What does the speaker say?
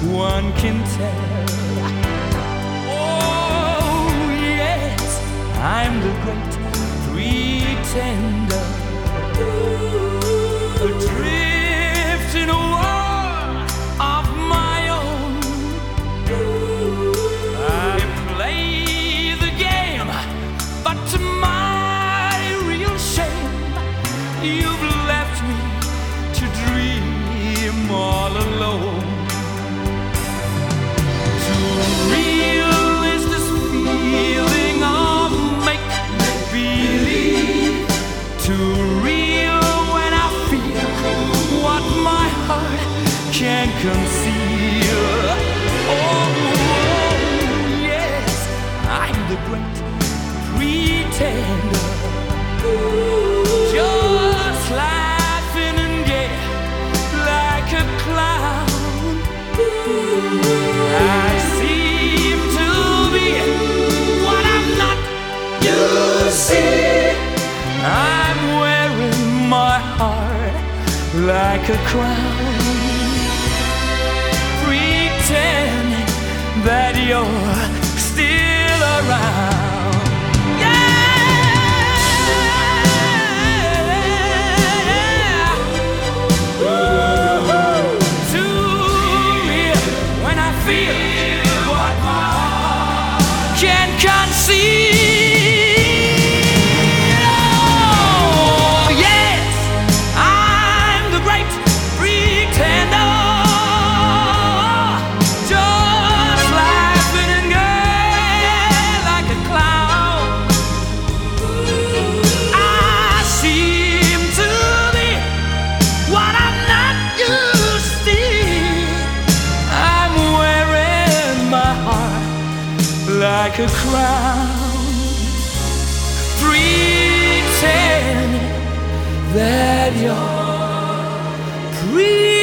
one can tell. Oh yes, I'm the great pretender, adrift in a world of my own. I play the game, but to my real shame, you've left me to dream all alone. Too real is this feeling of make-believe. Too real when I feel what my heart can't conceal. Oh yes, I'm the great pretender, just laughing and gay like a clown. I seem to be what I'm not. You see, I'm wearing my heart like a crown, pretending that you're still around. Like a crown, pretend that you're pretty.